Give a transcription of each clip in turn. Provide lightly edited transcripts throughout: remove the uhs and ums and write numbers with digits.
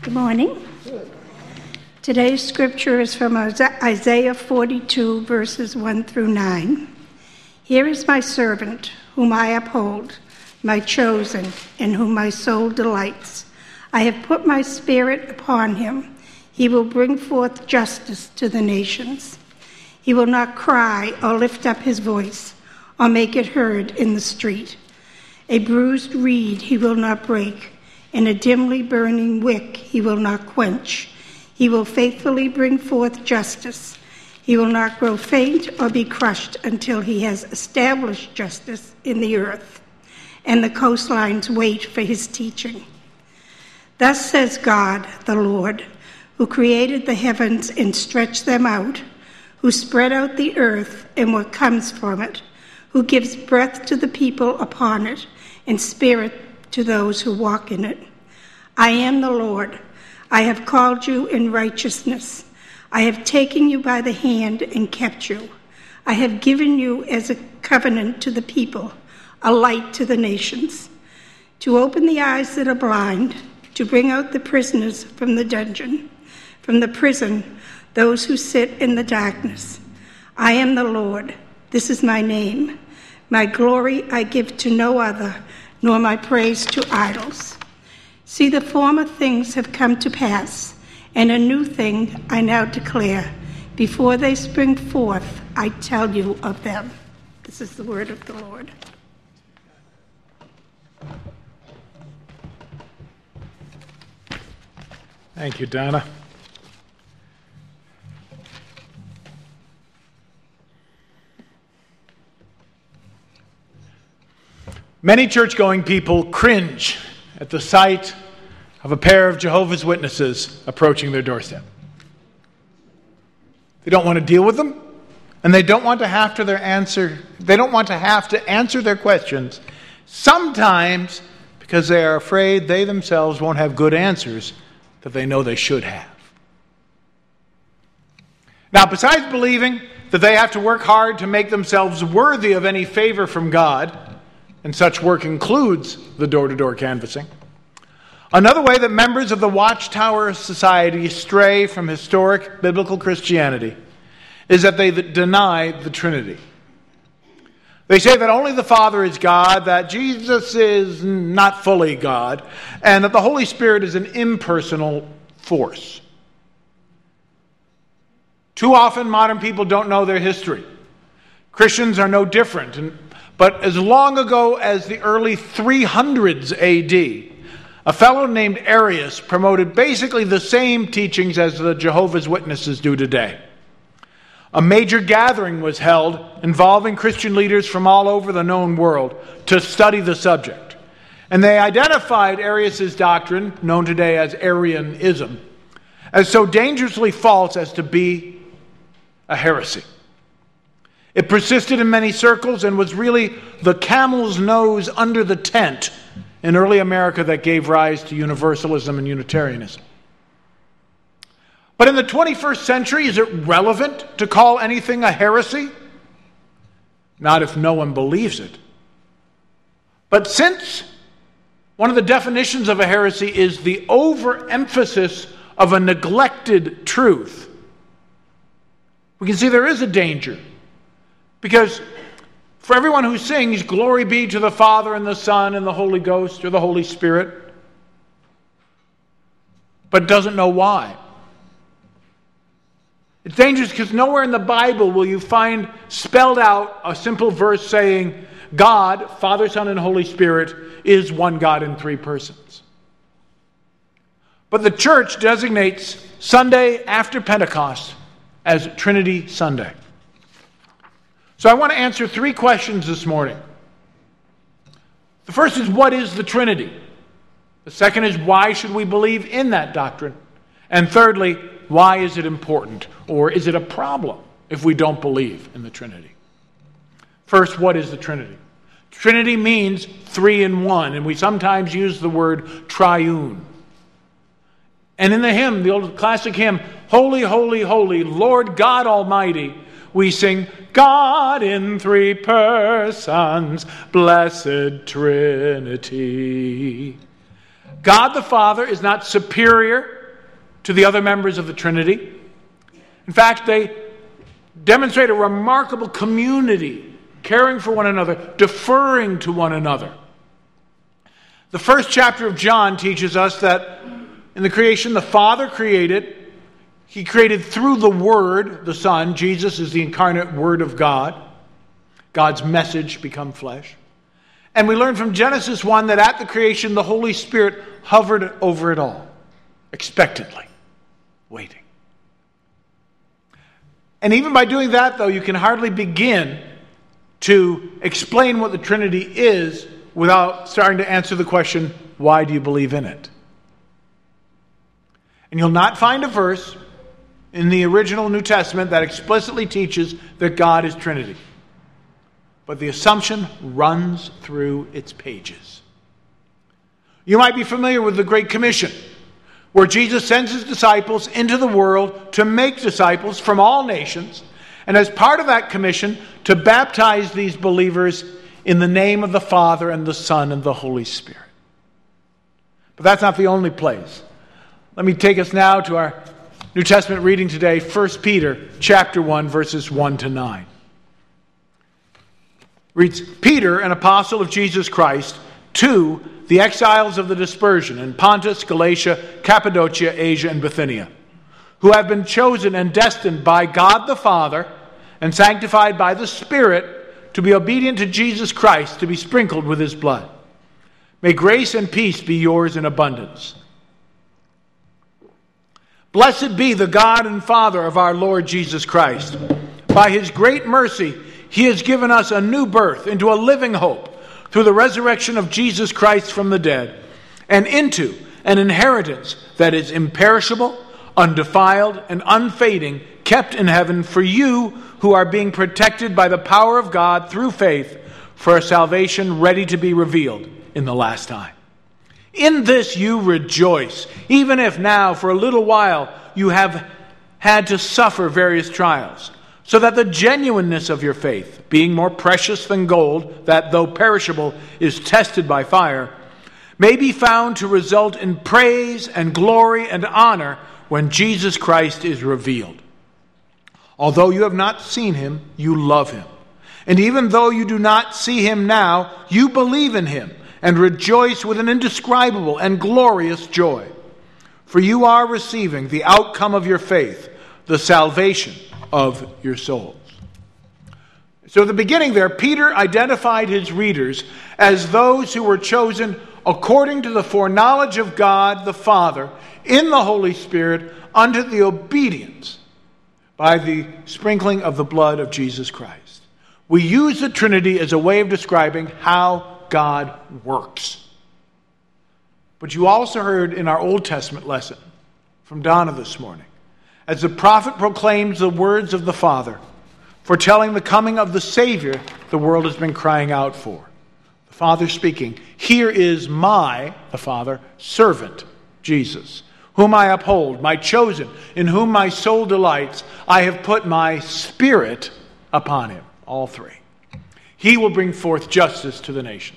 Good morning. Today's scripture is from Isaiah 42, verses 1 through 9. Here is my servant, whom I uphold, my chosen, in whom my soul delights. I have put my spirit upon him. He will bring forth justice to the nations. He will not cry or lift up his voice or make it heard in the street. A bruised reed he will not break, and a dimly burning wick he will not quench. He will faithfully bring forth justice. He will not grow faint or be crushed until he has established justice in the earth, and the coastlines wait for his teaching. Thus says God, the Lord, who created the heavens and stretched them out, who spread out the earth and what comes from it, who gives breath to the people upon it and spirit to those who walk in it. I am the Lord. I have called you in righteousness. I have taken you by the hand and kept you. I have given you as a covenant to the people, a light to the nations, to open the eyes that are blind, to bring out the prisoners from the dungeon, from the prison, those who sit in the darkness. I am the Lord. This is my name. My glory I give to no other, nor my praise to idols. See, the former things have come to pass, and a new thing I now declare. Before they spring forth, I tell you of them. This is the word of the Lord. Thank you, Donna. Many church-going people cringe at the sight of a pair of Jehovah's Witnesses approaching their doorstep. They don't want to deal with them, and they don't want to have to answer their questions, sometimes because they are afraid they themselves won't have good answers that they know they should have. Now, besides believing that they have to work hard to make themselves worthy of any favor from God, and such work includes the door-to-door canvassing, another way that members of the Watchtower Society stray from historic biblical Christianity is that they deny the Trinity. They say that only the Father is God, that Jesus is not fully God, and that the Holy Spirit is an impersonal force. Too often, modern people don't know their history. Christians are no different, but as long ago as the early 300s AD, a fellow named Arius promoted basically the same teachings as the Jehovah's Witnesses do today. A major gathering was held involving Christian leaders from all over the known world to study the subject. And they identified Arius' doctrine, known today as Arianism, as so dangerously false as to be a heresy. It persisted in many circles and was really the camel's nose under the tent in early America that gave rise to Universalism and Unitarianism. But in the 21st century, is it relevant to call anything a heresy? Not if no one believes it. But since one of the definitions of a heresy is the overemphasis of a neglected truth, we can see there is a danger. Because for everyone who sings, glory be to the Father and the Son and the Holy Ghost or the Holy Spirit, but doesn't know why. It's dangerous because nowhere in the Bible will you find spelled out a simple verse saying, God, Father, Son, and Holy Spirit is one God in three persons. But the church designates Sunday after Pentecost as Trinity Sunday. So I want to answer three questions this morning. The first is, what is the Trinity? The second is, why should we believe in that doctrine? And thirdly, why is it important? Or is it a problem if we don't believe in the Trinity? First, what is the Trinity? Trinity means three in one, and we sometimes use the word triune. And in the hymn, the old classic hymn, Holy, Holy, Holy, Lord God Almighty, we sing, God in three persons, blessed Trinity. God the Father is not superior to the other members of the Trinity. In fact, they demonstrate a remarkable community, caring for one another, deferring to one another. The first chapter of John teaches us that in the creation, the Father created. He created through the Word, the Son. Jesus is the incarnate Word of God. God's message become flesh. And we learn from Genesis 1 that at the creation, the Holy Spirit hovered over it all, expectantly, waiting. And even by doing that, though, you can hardly begin to explain what the Trinity is without starting to answer the question, why do you believe in it? And you'll not find a verse in the original New Testament that explicitly teaches that God is Trinity. But the assumption runs through its pages. You might be familiar with the Great Commission, where Jesus sends his disciples into the world to make disciples from all nations, and as part of that commission, to baptize these believers in the name of the Father and the Son and the Holy Spirit. But that's not the only place. Let me take us now to our New Testament reading today, 1 Peter chapter 1, verses 1 to 9. Reads, Peter, an apostle of Jesus Christ, to the exiles of the dispersion in Pontus, Galatia, Cappadocia, Asia, and Bithynia, who have been chosen and destined by God the Father and sanctified by the Spirit to be obedient to Jesus Christ, to be sprinkled with his blood. May grace and peace be yours in abundance. Blessed be the God and Father of our Lord Jesus Christ. By his great mercy, he has given us a new birth into a living hope through the resurrection of Jesus Christ from the dead, and into an inheritance that is imperishable, undefiled, and unfading, kept in heaven for you who are being protected by the power of God through faith for a salvation ready to be revealed in the last time. In this you rejoice, even if now for a little while you have had to suffer various trials, so that the genuineness of your faith, being more precious than gold, that though perishable is tested by fire, may be found to result in praise and glory and honor when Jesus Christ is revealed. Although you have not seen him, you love him. And even though you do not see him now, you believe in him and rejoice with an indescribable and glorious joy. For you are receiving the outcome of your faith, the salvation of your souls. So at the beginning there, Peter identified his readers as those who were chosen according to the foreknowledge of God the Father in the Holy Spirit unto the obedience by the sprinkling of the blood of Jesus Christ. We use the Trinity as a way of describing how God works. But you also heard in our Old Testament lesson from Donna this morning, as the prophet proclaims the words of the Father, foretelling the coming of the Savior the world has been crying out for. The Father speaking, here is my, the Father, servant, Jesus, whom I uphold, my chosen, in whom my soul delights. I have put my Spirit upon him. All three. He will bring forth justice to the nations.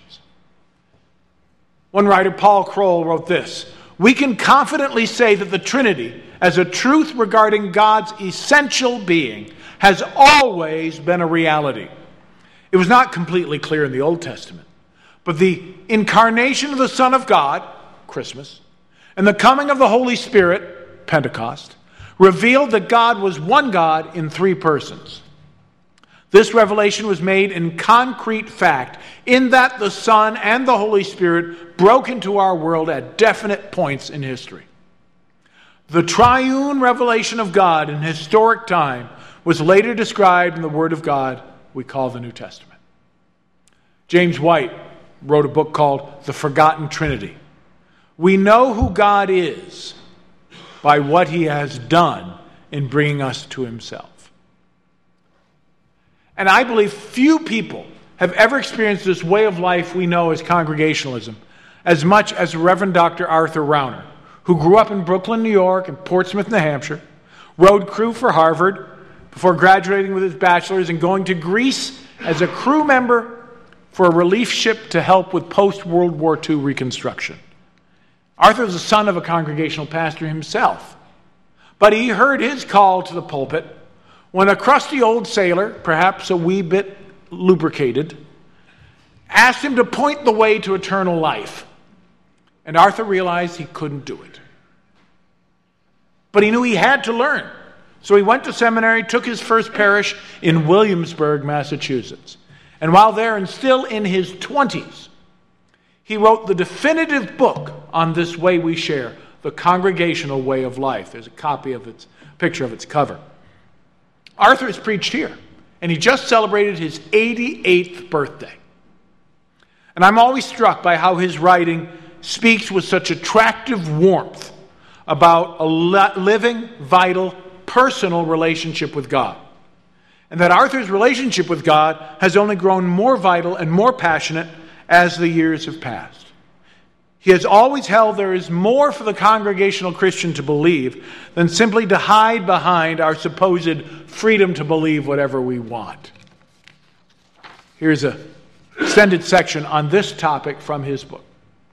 One writer, Paul Kroll, wrote this: we can confidently say that the Trinity, as a truth regarding God's essential being, has always been a reality. It was not completely clear in the Old Testament, but the incarnation of the Son of God, Christmas, and the coming of the Holy Spirit, Pentecost, revealed that God was one God in three persons. This revelation was made in concrete fact, in that the Son and the Holy Spirit broke into our world at definite points in history. The triune revelation of God in historic time was later described in the Word of God we call the New Testament. James White wrote a book called The Forgotten Trinity. We know who God is by what he has done in bringing us to himself. And I believe few people have ever experienced this way of life we know as Congregationalism as much as Reverend Dr. Arthur Rauner, who grew up in Brooklyn, New York, and Portsmouth, New Hampshire, rowed crew for Harvard before graduating with his bachelor's and going to Greece as a crew member for a relief ship to help with post-World War II reconstruction. Arthur was the son of a congregational pastor himself, but he heard his call to the pulpit when a crusty old sailor, perhaps a wee bit lubricated, asked him to point the way to eternal life. And Arthur realized he couldn't do it. But he knew he had to learn. So he went to seminary, took his first parish in Williamsburg, Massachusetts. And while there and still in his 20s, he wrote the definitive book on this way we share, The Congregational Way of Life. There's a picture of its cover. Arthur has preached here, and he just celebrated his 88th birthday. And I'm always struck by how his writing speaks with such attractive warmth about a living, vital, personal relationship with God. And that Arthur's relationship with God has only grown more vital and more passionate as the years have passed. He has always held there is more for the congregational Christian to believe than simply to hide behind our supposed freedom to believe whatever we want. Here's an extended section on this topic from his book.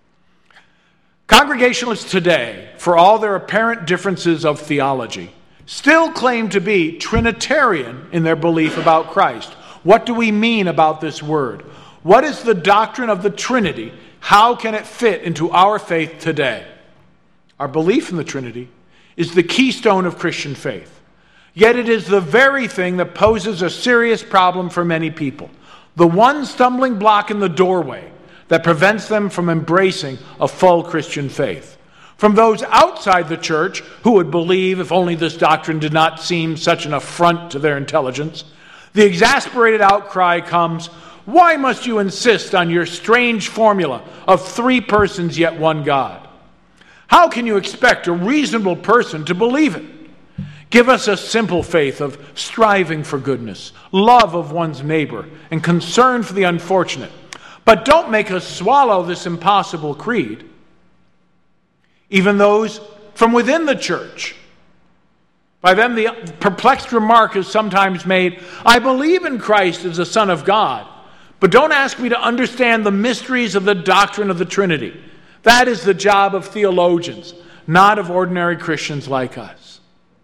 Congregationalists today, for all their apparent differences of theology, still claim to be Trinitarian in their belief about Christ. What do we mean about this word? What is the doctrine of the Trinity? How can it fit into our faith today? Our belief in the Trinity is the keystone of Christian faith. Yet it is the very thing that poses a serious problem for many people. The one stumbling block in the doorway that prevents them from embracing a full Christian faith. From those outside the church who would believe, if only this doctrine did not seem such an affront to their intelligence, the exasperated outcry comes, "Why must you insist on your strange formula of 3 persons yet one God? How can you expect a reasonable person to believe it? Give us a simple faith of striving for goodness, love of one's neighbor, and concern for the unfortunate. But don't make us swallow this impossible creed." Even those from within the church, by them the perplexed remark is sometimes made, "I believe in Christ as the Son of God, but don't ask me to understand the mysteries of the doctrine of the Trinity. That is the job of theologians, not of ordinary Christians like us."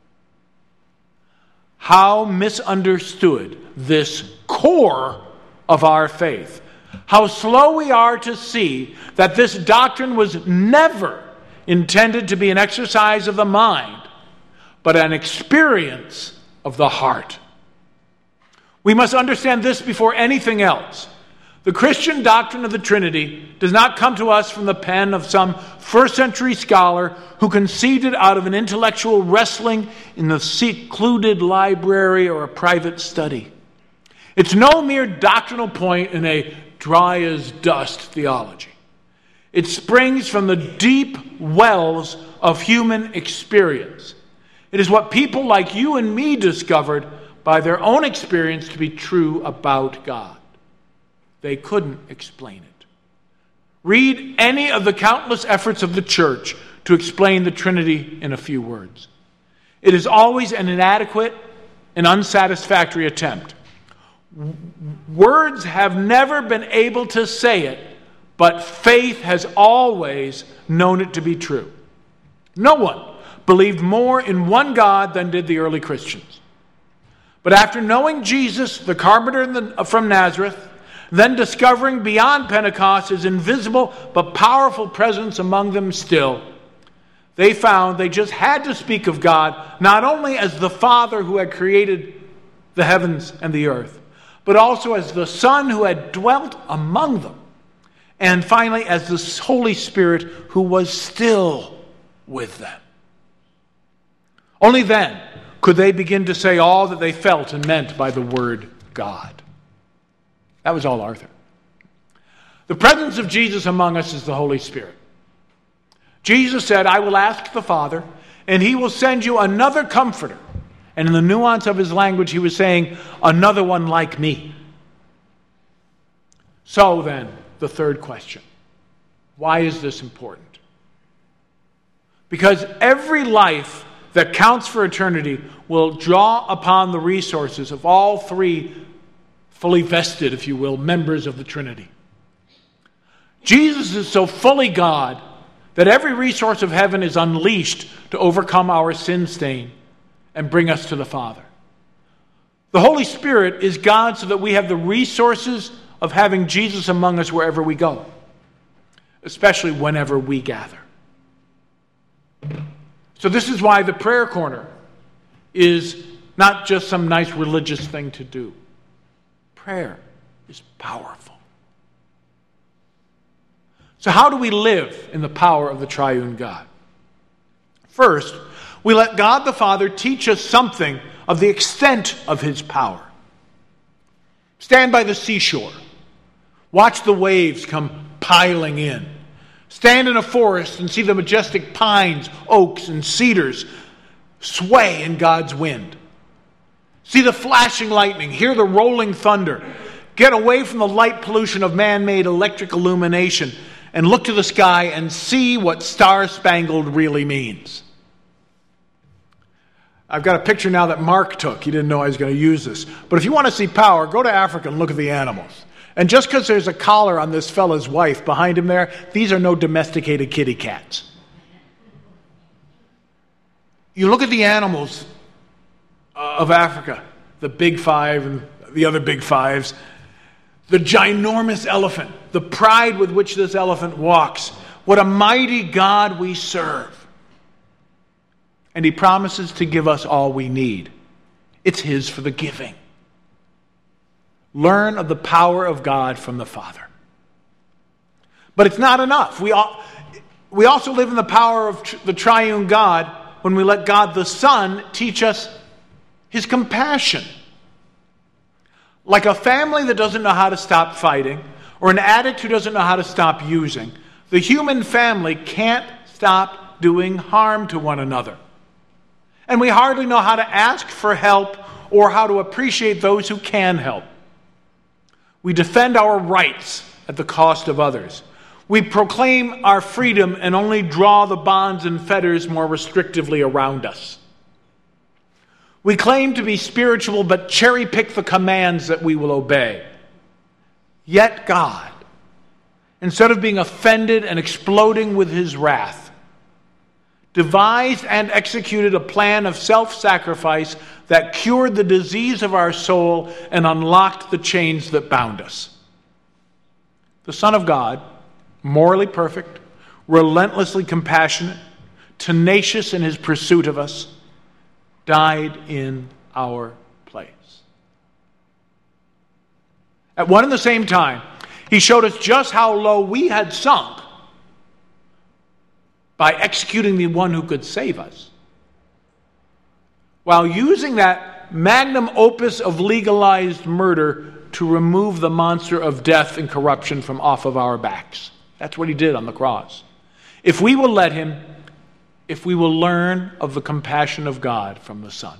How misunderstood this core of our faith. How slow we are to see that this doctrine was never intended to be an exercise of the mind, but an experience of the heart. We must understand this before anything else. The Christian doctrine of the Trinity does not come to us from the pen of some first-century scholar who conceived it out of an intellectual wrestling in the secluded library or a private study. It's no mere doctrinal point in a dry-as-dust theology. It springs from the deep wells of human experience. It is what people like you and me discovered by their own experience to be true about God. They couldn't explain it. Read any of the countless efforts of the church to explain the Trinity in a few words. It is always an inadequate and unsatisfactory attempt. Words have never been able to say it, but faith has always known it to be true. No one believed more in one God than did the early Christians. But after knowing Jesus, the carpenter from Nazareth, then discovering beyond Pentecost his invisible but powerful presence among them still, they found they just had to speak of God not only as the Father who had created the heavens and the earth, but also as the Son who had dwelt among them, and finally as the Holy Spirit who was still with them. Only then could they begin to say all that they felt and meant by the word God. That was all Arthur. The presence of Jesus among us is the Holy Spirit. Jesus said, "I will ask the Father, and he will send you another comforter." And in the nuance of his language, he was saying, "Another one like me." So then, the third question. Why is this important? Because every life that counts for eternity will draw upon the resources of all 3 fully vested, if you will, members of the Trinity. Jesus is so fully God that every resource of heaven is unleashed to overcome our sin stain and bring us to the Father. The Holy Spirit is God so that we have the resources of having Jesus among us wherever we go, especially whenever we gather. So this is why the prayer corner is not just some nice religious thing to do. Prayer is powerful. So how do we live in the power of the triune God? First, we let God the Father teach us something of the extent of his power. Stand by the seashore. Watch the waves come piling in. Stand in a forest and see the majestic pines, oaks, and cedars sway in God's wind. See the flashing lightning, hear the rolling thunder. Get away from the light pollution of man-made electric illumination and look to the sky and see what star-spangled really means. I've got a picture now that Mark took. He didn't know I was going to use this. But if you want to see power, go to Africa and look at the animals. And just because there's a collar on this fella's wife behind him there, these are no domesticated kitty cats. You look at the animals of Africa, the big five and the other big fives, the ginormous elephant, the pride with which this elephant walks. What a mighty God we serve. And he promises to give us all we need. It's his for the giving. Learn of the power of God from the Father. But it's not enough. We also live in the power of the triune God when we let God the Son teach us his compassion. Like a family that doesn't know how to stop fighting, or an addict who doesn't know how to stop using, the human family can't stop doing harm to one another. And we hardly know how to ask for help or how to appreciate those who can help. We defend our rights at the cost of others. We proclaim our freedom and only draw the bonds and fetters more restrictively around us. We claim to be spiritual but cherry-pick the commands that we will obey. Yet God, instead of being offended and exploding with his wrath, devised and executed a plan of self-sacrifice that cured the disease of our soul and unlocked the chains that bound us. The Son of God, morally perfect, relentlessly compassionate, tenacious in his pursuit of us, died in our place. At one and the same time, he showed us just how low we had sunk by executing the one who could save us, while using that magnum opus of legalized murder to remove the monster of death and corruption from off of our backs. That's what he did on the cross. If we will let him, if we will learn of the compassion of God from the Son.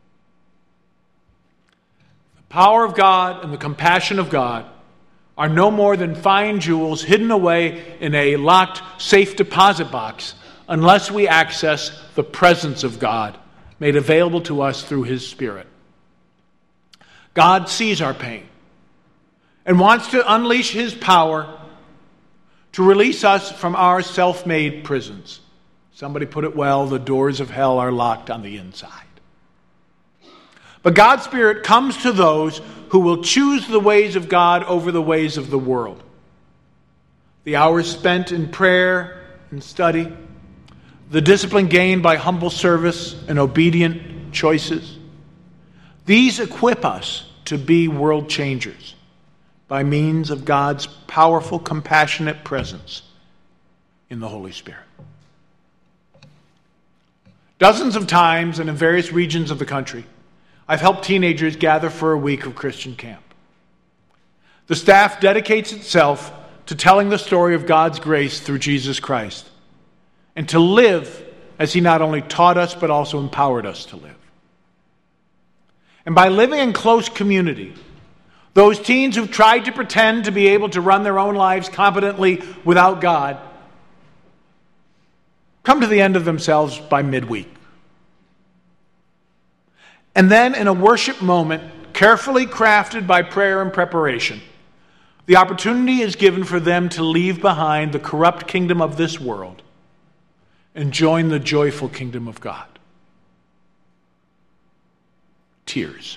The power of God and the compassion of God are no more than fine jewels hidden away in a locked safe deposit box unless we access the presence of God made available to us through his Spirit. God sees our pain and wants to unleash his power to release us from our self-made prisons. Somebody put it well, the doors of hell are locked on the inside. But God's Spirit comes to those who will choose the ways of God over the ways of the world. The hours spent in prayer and study, the discipline gained by humble service and obedient choices, these equip us to be world changers by means of God's powerful, compassionate presence in the Holy Spirit. Dozens of times and in various regions of the country, I've helped teenagers gather for a week of Christian camp. The staff dedicates itself to telling the story of God's grace through Jesus Christ and to live as he not only taught us but also empowered us to live. And by living in close community, those teens who've tried to pretend to be able to run their own lives competently without God come to the end of themselves by midweek. And then in a worship moment, carefully crafted by prayer and preparation, the opportunity is given for them to leave behind the corrupt kingdom of this world and join the joyful kingdom of God. Tears.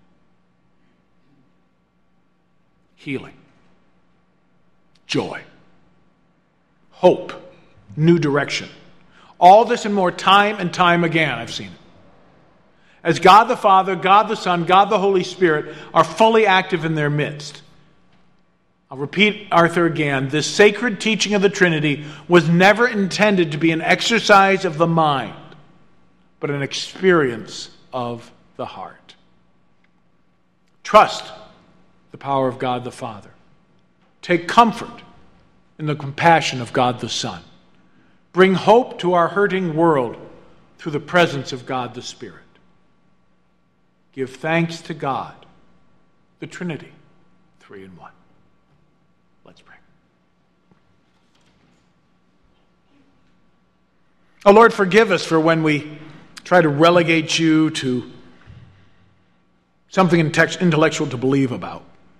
Healing. Joy. Hope. New direction. All this and more time and time again, I've seen it. As God the Father, God the Son, God the Holy Spirit are fully active in their midst. I'll repeat, Arthur, again. This sacred teaching of the Trinity was never intended to be an exercise of the mind, but an experience of the heart. Trust the power of God the Father. Take comfort in the compassion of God the Son. Bring hope to our hurting world through the presence of God the Spirit. Give thanks to God, the Trinity, 3 in 1. Let's pray. Oh Lord, forgive us for when we try to relegate you to something intellectual to believe about.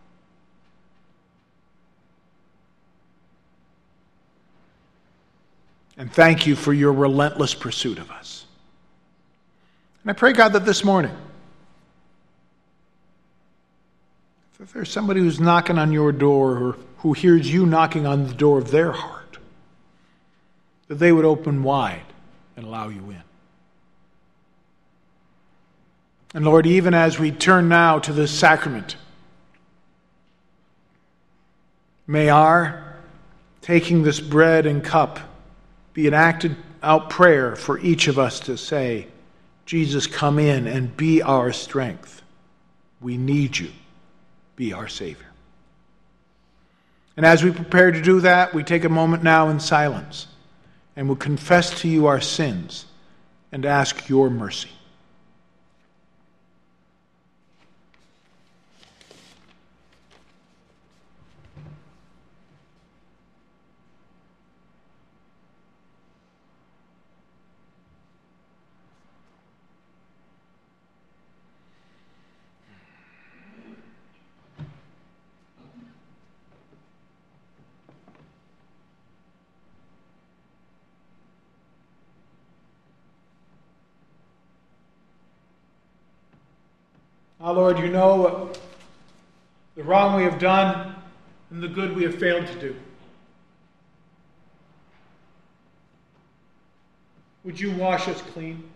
And thank you for your relentless pursuit of us. And I pray, God, that this morning, if there's somebody who's knocking on your door or who hears you knocking on the door of their heart, that they would open wide and allow you in. And Lord, even as we turn now to this sacrament, may our taking this bread and cup be an acted out prayer for each of us to say, Jesus, come in and be our strength. We need you. Be our Savior. And as we prepare to do that, we take a moment now in silence and we'll confess to you our sins and ask your mercy. Our Lord, you know the wrong we have done and the good we have failed to do. Would you wash us clean?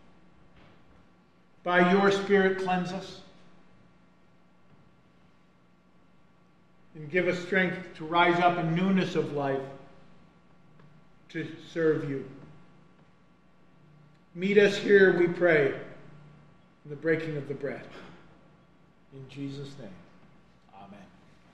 By your Spirit, cleanse us. And give us strength to rise up in newness of life to serve you. Meet us here, we pray, in the breaking of the bread. In Jesus' name, amen.